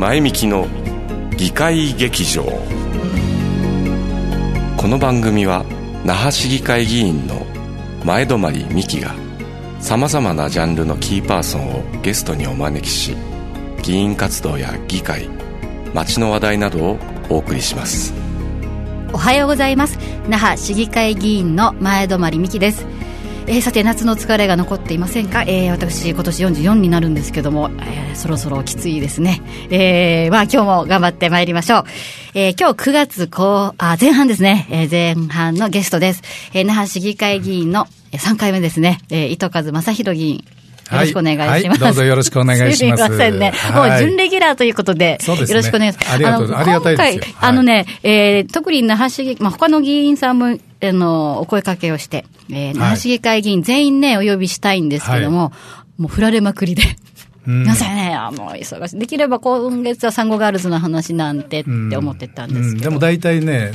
前みきの議会劇場。この番組は那覇市議会議員の前泊美樹がさまざまなジャンルのキーパーソンをゲストにお招きし、議員活動や議会、街の話題などをお送りします。 おはようございます。那覇市議会議員の前泊美樹です。さて、夏の疲れが残っていませんか？私今年44になるんですけども、そろそろきついですね。今日も頑張ってまいりましょう。今日9月前半ですね。前半のゲストです。那覇市議会議員の3回目ですね。糸数正弘議員。よろしくお願いします。 はい、どうぞよろしくお願いします。 すみませんね。もう準レギュラーということで、よろしくお願いします。 ありがたいですよ。 今回、特に那覇市議、他の議員さんも、お声かけをして、那覇市議会議員全員ね、お呼びしたいんですけども、もう振られまくりで。なぜね、もう忙しい。できれば今月はサンゴガールズの話なんてって思ってたんですけど。 でも大体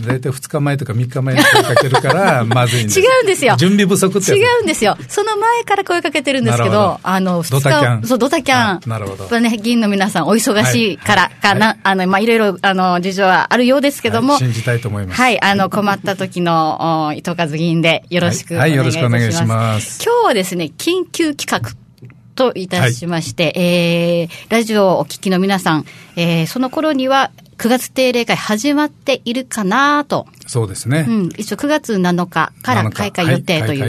2日前とか3日前に声かけるから、まずいんです。 違うんですよ。 準備不足ってやつ。 違うんですよ。その前から声かけてるんですけど、 ドタキャン。 そう、ドタキャン。 なるほど。 やっぱね、議員の皆さんお忙しいからかな、いろいろ、事情はあるようですけども。 信じたいと思います。 はい、困った時の、糸数議員でよろしくお願いいたします。はい、よろしくお願いします。今日はですね、緊急企画といたしまして、ラジオをお聞きの皆さん、その頃には9月定例会始まっているかなと。 そうですね。 一応9月7日から開会予定という、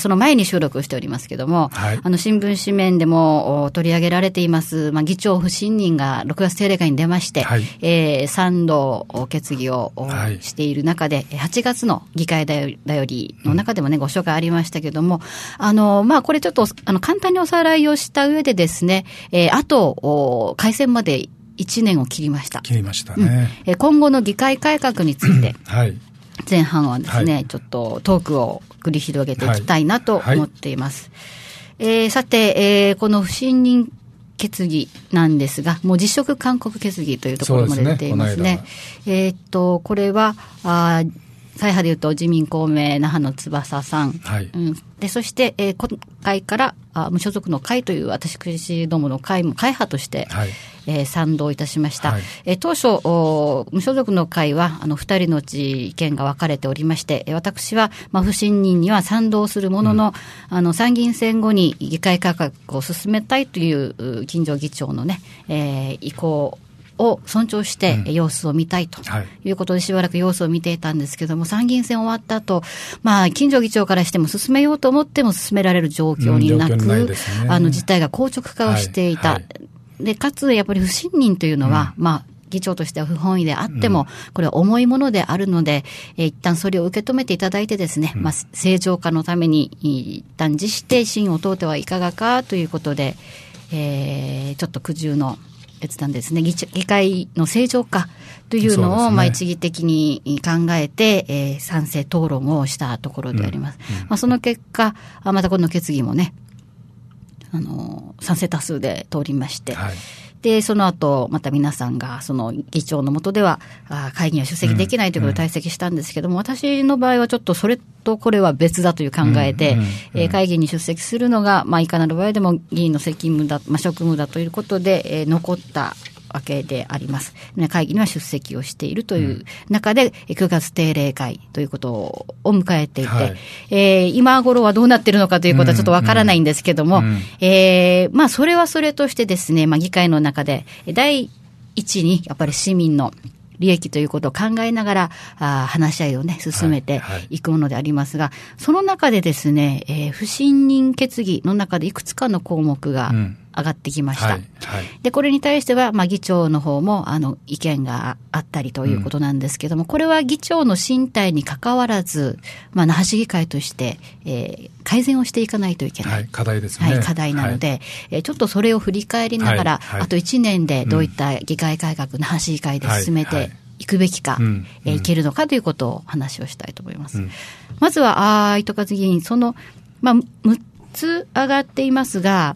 その前に収録しておりますけども、新聞紙面でも取り上げられています、議長不信任が6月定例会に出まして、賛同決議をしている中で、8月の議会だよりの中でもね、ご紹介ありましたけども、これちょっと簡単におさらいをした上でですね、あと改選まで1年を切りました。 切りましたね。 今後の議会改革について、前半はですね、ちょっとトークを繰り広げていきたいなと思っています。さて、この不信任決議なんですが、もう辞職勧告決議というところまで出ていますね。これは、会派でいうと自民公明那覇の翼さん、でそして、今回から無所属の会という私どもの会も会派として、賛同いたしました。当初無所属の会は2人のうち意見が分かれておりまして、私は、不信任には賛同するものの、参議院選後に議会改革を進めたいという金城議長のね、意向を尊重して様子を見たいということでしばらく様子を見ていたんですけども、参議院選終わった後、金城議長からしても進めようと思っても進められる状況になく、事態が硬直化をしていた。で、かつやっぱり不信任というのは、議長としては不本意であっても、これは重いものであるので、一旦それを受け止めていただいてですね、正常化のために一旦辞して信を問うてはいかがかということで、ちょっと苦渋の決断ですね。議会の正常化というのを一義的に考えて、賛成討論をしたところであります。その結果、またこの決議もね、賛成多数で通りまして、でその後また皆さんがその議長の下では会議には出席できないということで退席したんですけども、私の場合はちょっとそれとこれは別だという考えで、会議に出席するのが、いかなる場合でも議員の責務だ、職務だということで、残ったわけであります。会議には出席をしているという中で、9月定例会ということを迎えていて、今頃はどうなっているのかということはちょっとわからないんですけども、それはそれとしてですね、議会の中で第一にやっぱり市民の利益ということを考えながら話し合いをね進めていくものでありますが、その中でですね、不信任決議の中でいくつかの項目が上がってきました。でこれに対しては、議長の方も意見があったりということなんですけども、これは議長の進退に関わらず、那覇市議会として、改善をしていかないといけない、 課題ですね。 課題なので、ちょっとそれを振り返りながら、あと1年でどういった議会改革、那覇市議会で進めていくべきか、いけるのかということを話をしたいと思います。まずは糸数議員、その、6つ上がっていますが、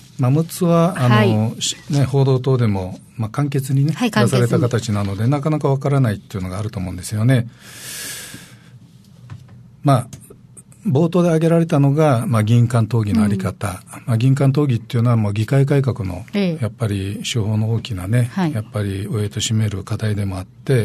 6つは報道等でも、簡潔にね、出された形なのでなかなかわからないっていうのがあると思うんですよね。ま冒頭で挙げられたのが、議員間討議のあり方、議員間討議っていうのはもう議会改革のやっぱり手法の大きなね、やっぱりウェイト占める課題でもあって、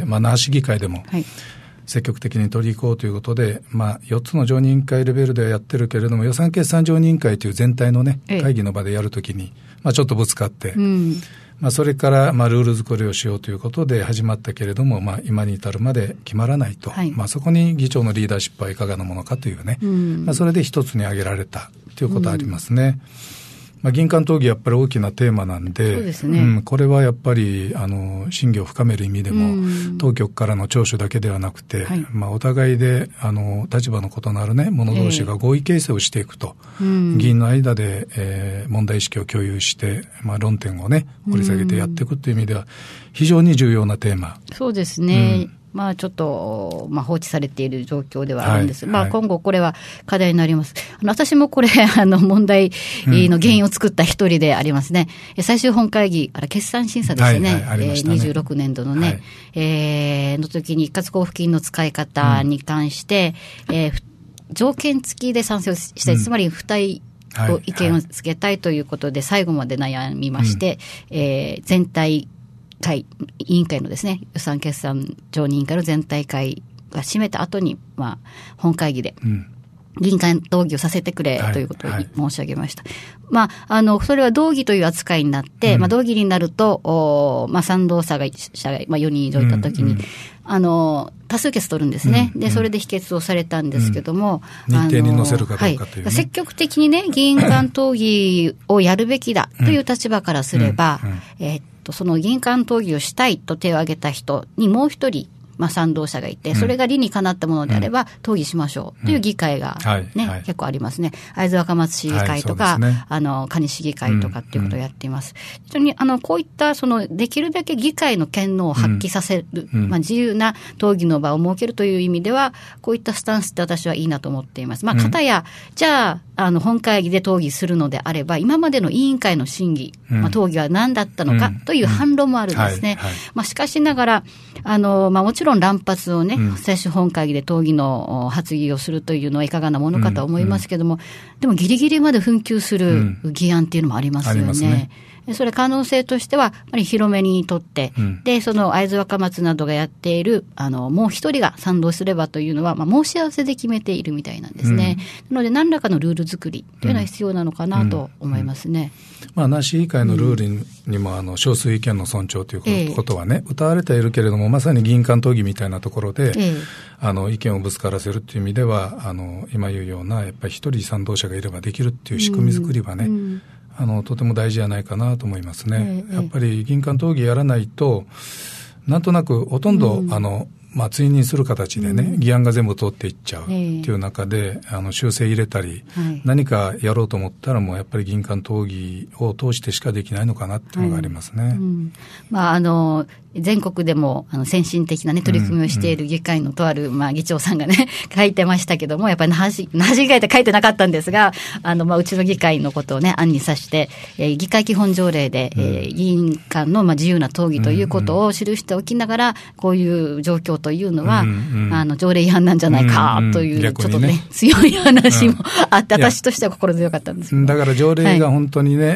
那覇市議会でも積極的に取り行こうということで、4つの常任委員会レベルではやってるけれども、予算決算常任委員会という全体のね、会議の場でやるときに、ちょっとぶつかって、それからルール作りをしようということで始まったけれども、今に至るまで決まらないと、そこに議長のリーダーシップはいかがなものかというね、それで一つに挙げられたということはありますね。議員間討議やっぱり大きなテーマなんで、 そうですね、 これはやっぱり審議を深める意味でも、当局からの聴取だけではなくて、お互いで立場の異なるね者同士が合意形成をしていくと、議員の間で、問題意識を共有して、論点をね掘り下げてやっていくという意味では非常に重要なテーマ。 そうですね、ちょっと、放置されている状況ではあるんです。今後これは課題になります。私もこれ、問題の原因を作った一人でありますね。最終本会議、決算審査ですね。26年度のね、の時に一括交付金の使い方に関して、条件付きで賛成をしたい、つまり付帯と意見をつけたいということで、最後まで悩みまして、全体委員会のですね、予算決算常任委員会の全体会が締めた後に、本会議で議員間討議をさせてくれということを申し上げました。それは同議という扱いになって、同議になると、賛同者が4人以上いたときに、多数決取るんですね。で、それで否決をされたんですけども、 日程に載せるかどうかというね、 積極的にね、議員間討議をやるべきだという立場からすれば、その議員間討議をしたいと手を挙げた人にもう一人、賛同者がいて、それが理にかなったものであれば、討議しましょうという議会が結構ありますね。会津若松市議会とか、蟹市議会とかっていうことをやっています。非常にこういったできるだけ議会の権能を発揮させる、自由な討議の場を設けるという意味では、こういったスタンスって私はいいなと思っています。片や、じゃあ、本会議で討議するのであれば、今までの委員会の審議、討議は何だったのかという反論もあるんですね。しかしながら、もちろん乱発をね、最終本会議で討議の発議をするというのはいかがなものかと思いますけども、でもギリギリまで紛糾する議案っていうのもありますよね。それ可能性としては、やっぱり広めにとって、で、その会津若松などがやっている、もう一人が賛同すればというのは、申し合わせで決めているみたいなんですね。なので、何らかのルール作りというのは必要なのかなと思いますね。 那覇市議会のルールにも、少数意見の尊重ということはね、謳われているけれども、まさに議員間討議みたいなところで、意見をぶつからせるという意味では、今言うような、やっぱり一人賛同者がいればできるっていう仕組み作りはね、とても大事じゃないかなと思いますね。やっぱり議員間討議やらないと、なんとなくほとんど、追認する形でね、議案が全部通っていっちゃうっていう中で、修正入れたり、何かやろうと思ったらもうやっぱり議員間討議を通してしかできないのかなっていうのがありますね。 全国でも先進的な、取り組みをしている議会のとある、議長さんがね書いてましたけども、やっぱり那覇市議会って書いてなかったんですが、うちの議会のことをね案にさして、議会基本条例で、議員間の自由な討議ということを記しておきながら、こういう状況というのは、条例違反なんじゃないかという、ちょっとね強い話もあって、私としては心強かったんですけど、 だから条例が本当にね、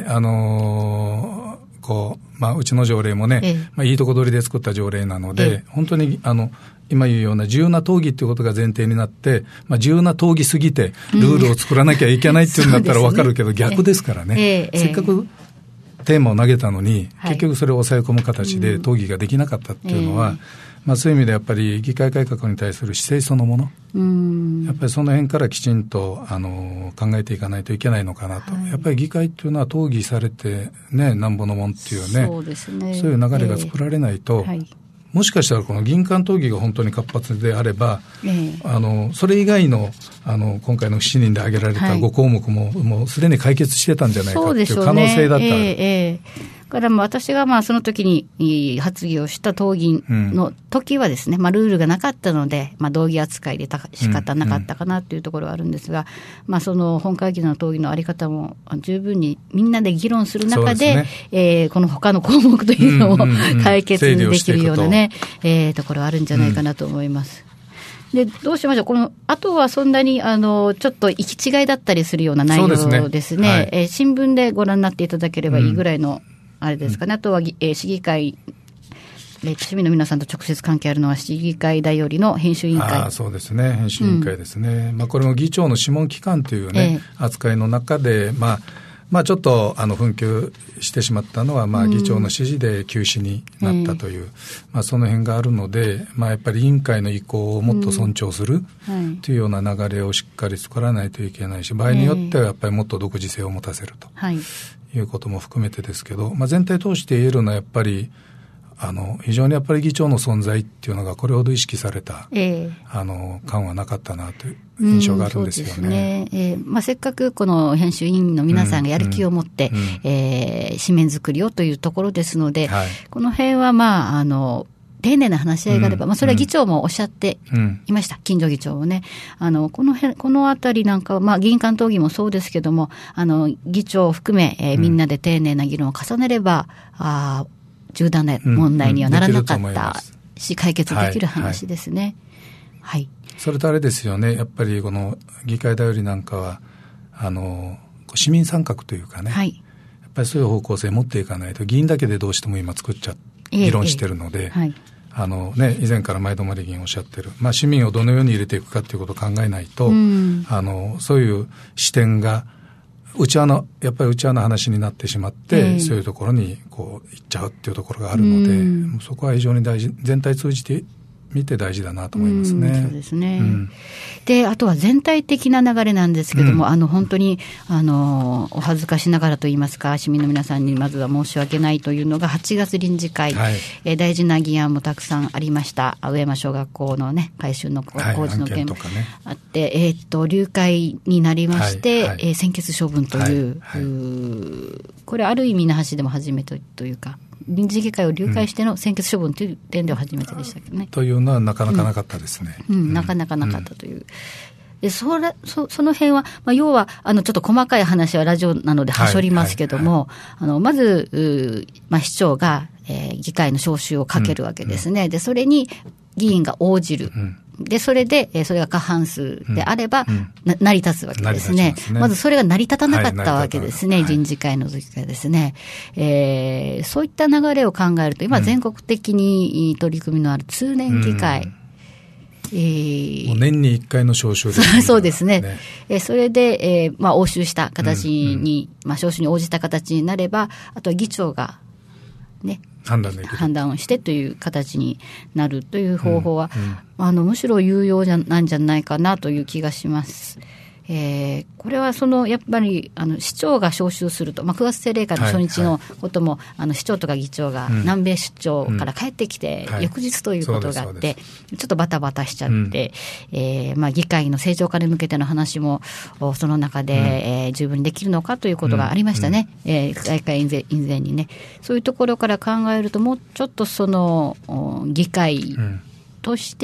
うちの条例もね、いいとこ取りで作った条例なので、本当に今言うような自由な討議ということが前提になって、自由な討議すぎてルールを作らなきゃいけないっていうんだったら分かるけど、逆ですからね、せっかくテーマを投げたのに、結局それを抑え込む形で討議ができなかったっていうのは、そういう意味でやっぱり議会改革に対する姿勢そのもの、やっぱりその辺からきちんと考えていかないといけないのかなと、やっぱり議会っていうのは討議されてね、なんぼのもんっていうね、そういう流れが作られないと、もしかしたらこの議員間討議が本当に活発であれば、それ以外の今回の7人で挙げられた5項目も、もうすでに解決してたんじゃないかっていう可能性だったら。 から私がその時に発議をした討議の時はですね、ルールがなかったので、同議扱いで仕方なかったかなというところはあるんですが、その本会議の討議のあり方も十分にみんなで議論する中で、この他の項目というのを解決できるようなね、ところあるんじゃないかなと思います。 でどうしましょう、このあとはそんなにちょっと行き違いだったりするような内容ですね、はい、新聞でご覧になっていただければいいぐらいのあれですかね、あとは、市議会、市民の皆さんと直接関係あるのは市議会だよりの編集委員会。 そうですね、編集委員会ですね、これも議長の諮問機関というね、扱いの中で、ちょっと紛糾してしまったのは、議長の指示で休止になったという、その辺があるので、やっぱり委員会の意向をもっと尊重するというような流れをしっかり作らないといけないし、場合によってはやっぱりもっと独自性を持たせるということも含めてですけど、全体通して言えるのはやっぱり非常にやっぱり議長の存在っていうのがこれほど意識された、感はなかったなという印象があるんですよね。 そうですね。せっかくこの編集委員の皆さんがやる気を持って、紙面作りをというところですので、この辺は丁寧な話し合いがあれば、それは議長もおっしゃっていました。金城議長もね。このあたりなんかは、議員間討議もそうですけども、議長を含め、みんなで丁寧な議論を重ねれば、重大な問題にはならなかったし、解決できる話ですね。はい。 それとあれですよね、やっぱりこの議会だよりなんかは、市民参画というかね、やっぱりそういう方向性を持っていかないと、議員だけでどうしても今議論してるので、以前から前泊議員おっしゃってる、市民をどのように入れていくかということを考えないと、そういう視点がやっぱり内輪の話になってしまって、そういうところに行っちゃうっていうところがあるので、そこは非常に大事、全体通じて見て大事だなと思いますね。 そうですね。で、あとは全体的な流れなんですけども、本当にお恥ずかしながらといいますか、市民の皆さんにまずは申し訳ないというのが8月臨時会、大事な議案もたくさんありました。上山小学校のね、改修の工事の件もあって、流会になりまして、専決処分という、これある意味那覇市でも初めてというか、臨時議会を流会しての専決処分という点では初めてでしたけどね。 というのはなかなかなかったですね。 なかなかなかったという。でその辺は、要はちょっと細かい話はラジオなのではしょりますけども、まず、市長が、議会の招集をかけるわけですね。でそれに議員が応じる。でそれが過半数であれば、成り立つわけですね。まずそれが成り立たなかったわけですね、臨時会の時からですね。そういった流れを考えると、今全国的に取り組みのある通年議会、 もう年に1回の招集ですね。 そうですね。それで、応酬した形に、招集に応じた形になれば、あとは議長がね、判断をしてという形になるという方法は、むしろ有用なんじゃないかなという気がします。これはやっぱり市長が招集すると、9月定例会の初日のことも、市長とか議長が南米出張から帰ってきて、翌日ということがあって、ちょっとバタバタしちゃって、議会の正常化に向けての話もその中で、十分にできるのかということがありましたね。大会以前にね。そういうところから考えると、もうちょっと議会として、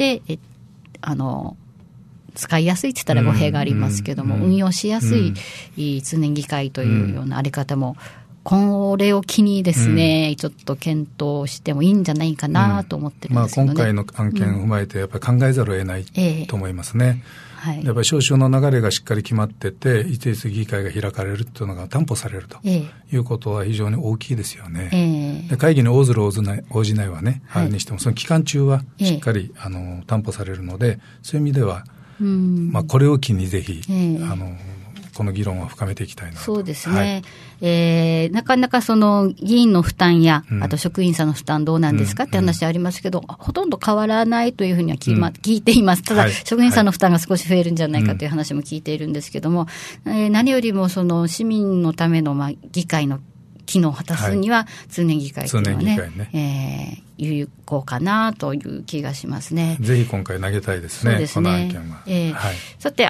使いやすいって言ったら語弊がありますけども、運用しやすい通年議会というようなあり方も、これを機にですね、ちょっと検討してもいいんじゃないかなと思ってるんですけどね。 今回の案件を踏まえてやっぱり考えざるを得ないと思いますね。やっぱり招集の流れがしっかり決まってて、一定数議会が開かれるというのが担保されるということは非常に大きいですよね。で会議に応ずる応じないはね、あれにしてもその期間中はしっかり担保されるので、そういう意味ではこれを機にぜひ、この議論を深めていきたいなと。 そうですね。なかなか議員の負担や、あと職員さんの負担どうなんですかって話ありますけど、ほとんど変わらないというふうには聞いています。ただ、職員さんの負担が少し増えるんじゃないかという話も聞いているんですけども、何よりも市民のための議会の機能を果たすには、通年議会というのはね、有効かなという気がしますね。 ぜひ今回投げたいですね。そうですね。この案件は。 さて、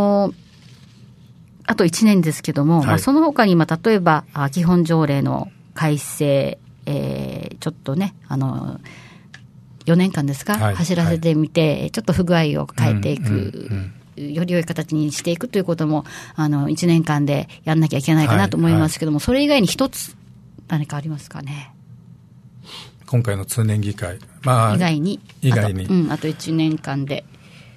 あと1年ですけども、その他に例えば基本条例の改正、ちょっとね、4年間ですか、走らせてみて、ちょっと不具合を変えていく。より良い形にしていくということも1年間でやんなきゃいけないかなと思いますけども、それ以外に一つ何かありますかね。 今回の通年議会、 以外にあと1年間で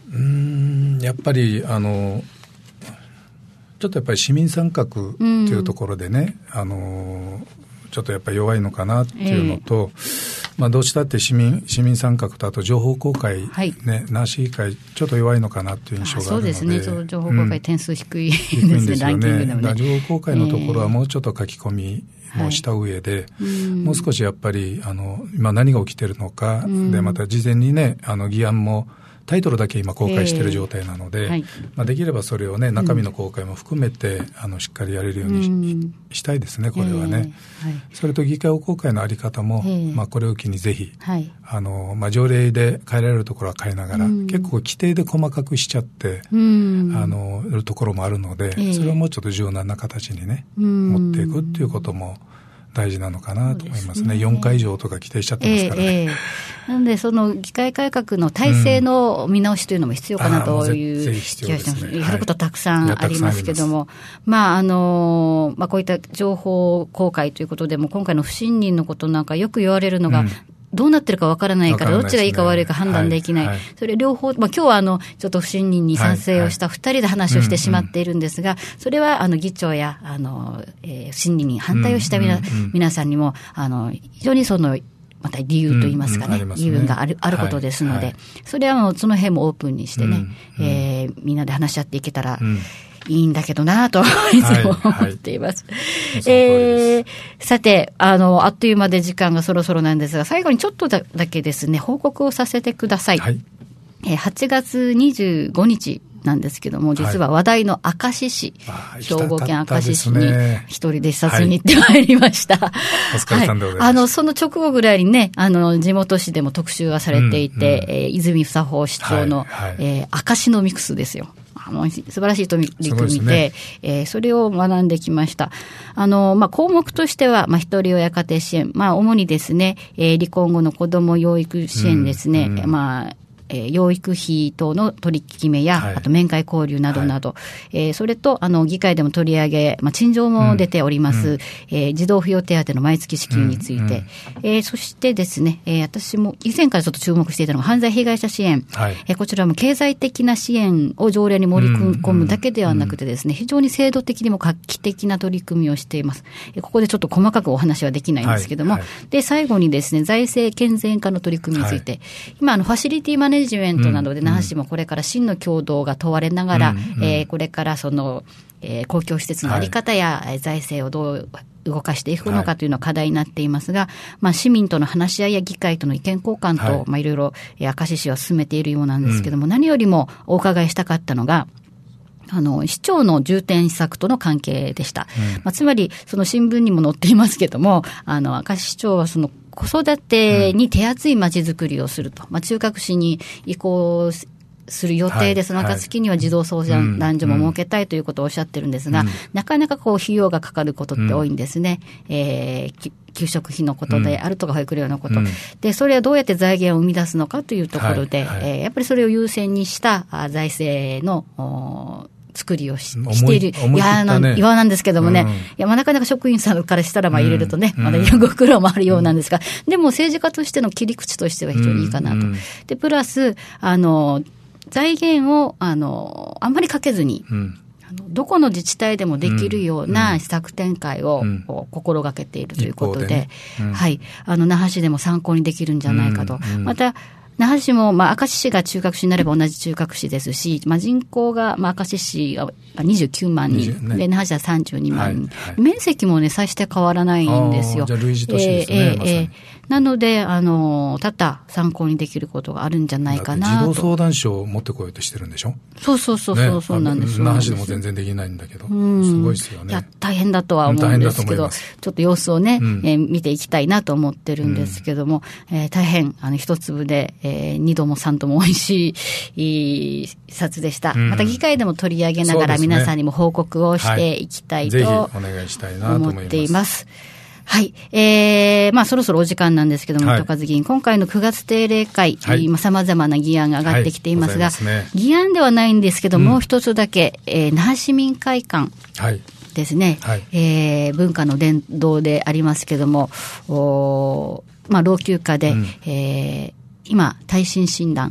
やっぱりちょっとやっぱり市民参画っていうところでね、ちょっとやっぱり弱いのかなっていうのと、どうしたって市民参画とあと情報公開、ね、那覇市議会ちょっと弱いのかなっていう印象があるので。 そうですね、情報公開点数低いですね、 低いんですよね。 ランキングでもね。 だから情報公開のところはもうちょっと書き込みもした上で、もう少しやっぱり今何が起きてるのか、でまた事前にね議案もタイトルだけ今公開している状態なので、できればそれをね中身の公開も含めてしっかりやれるように したいですね、これはね。それと議会公開のあり方も、これを機にぜひ、条例で変えられるところは変えながら、結構規定で細かくしちゃってるところもあるので、それをもうちょっと柔軟な形にね持っていくっていうことも大事なのかなと思いますね。4回以上とか規定しちゃってますからね。 なのでその議会改革の体制の見直しというのも必要かなという気がしてます。やることたくさんありますけども、こういった情報公開ということでも今回の不信任のことなんかよく言われるのが、どうなってるかわからないから、どっちがいいか悪いか判断できない。それ両方、今日はちょっと不信任に賛成をした2人で話をしてしまっているんですが、それは議長や不信任に反対をした皆さんにも非常にまた理由といいますかね、理由があることですので、それはその辺もオープンにしてね、みんなで話し合っていけたらいいんだけどなといつも思っています。さて、あっという間で時間がそろそろなんですが、最後にちょっとだけですね、報告をさせてください。8月25日なんですけども、実は話題の明石市、兵庫県明石市に一人で視察に行ってまいりました。 お疲れさんでございます。 その直後ぐらいにね、地元紙でも特集がされていて、泉房穂市長の、明石のミクスですよ。素晴らしい取り組みで、それを学んできました。項目としては、一人親家庭支援、主にですね、離婚後の子ども養育支援ですね、養育費等の取り決めや、あと面会交流などなど、それと議会でも取り上げ、陳情も出ております、児童扶養手当の毎月支給について、そしてですね、私も以前からちょっと注目していたのが犯罪被害者支援、こちらも経済的な支援を条例に盛り込むだけではなくてですね、非常に制度的にも画期的な取り組みをしています。ここでちょっと細かくお話はできないんですけども、で最後にですね、財政健全化の取り組みについて、今ファシリティマネジメントなどで那覇市もこれから真の共同が問われながら、これから公共施設の在り方や財政をどう動かしていくのかというのは課題になっていますが、市民との話し合いや議会との意見交換と、いろいろ明石市は進めているようなんですけども、何よりもお伺いしたかったのが、市長の重点施策との関係でした。つまり、新聞にも載っていますけども、明石市長は子育てに手厚い街づくりをすると。中核市に移行する予定で、その暁には児童相談所も設けたいということをおっしゃってるんですが、なかなか費用がかかることって多いんですね。給食費のことであるとか保育料のこと。で、それはどうやって財源を生み出すのかというところで、やっぱりそれを優先にした財政の作りをしている岩なんですけどもね、なかなか職員さんからしたら入れるとね、まだいろいろご苦労もあるようなんですが、でも政治家としての切り口としては非常にいいかなと。で、プラス、財源をあんまりかけずに、どこの自治体でもできるような施策展開を心がけているということで、那覇市でも参考にできるんじゃないかと。また那覇市も、明石市が中核市になれば同じ中核市ですし、人口が、明石市が29万人、で那覇市は32万人、面積もね、さして変わらないんですよ。 じゃあ類似都市ですね、まさに。 なので、多々参考にできることがあるんじゃないかなと。 児童相談所を持ってこようとしてるんでしょ。 そうなんです。 那覇市でも全然できないんだけど、すごいですよね。 いや、大変だとは思うんですけど、ちょっと様子をね、見ていきたいなと思ってるんですけども、大変、一粒で、2度も3度も美味しい視察でした。また議会でも取り上げながら皆さんにも報告をしていきたいと思っています。はい。そろそろお時間なんですけども、糸数議員、今回の9月定例会、様々な議案が上がってきていますが、議案ではないんですけど、もう一つだけ、那覇市民会館ですね、文化の伝道でありますけども、老朽化で、今、耐震診断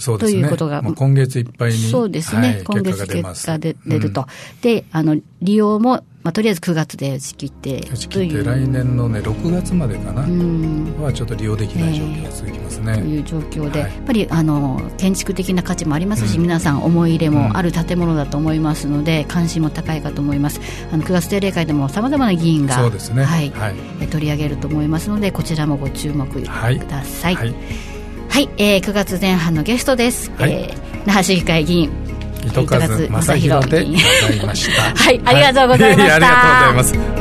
そうですね、 ということが、 もう今月いっぱいに、 そうですね、はい、今月結果が出ると、で利用も、とりあえず9月で打ち切って来年のね6月までかなはちょっと利用できない状況が続きますね、 という状況で、やっぱり建築的な価値もありますし、皆さん思い入れもある建物だと思いますので、関心も高いかと思います。9月定例会でもさまざまな議員が、 そうですね、 はいはい、取り上げると思いますので、こちらもご注目ください。はい、はい9月前半のゲストです、はい、那覇市議会議員糸数正弘でございましたはい、ありがとうございました、 ありがとうございます。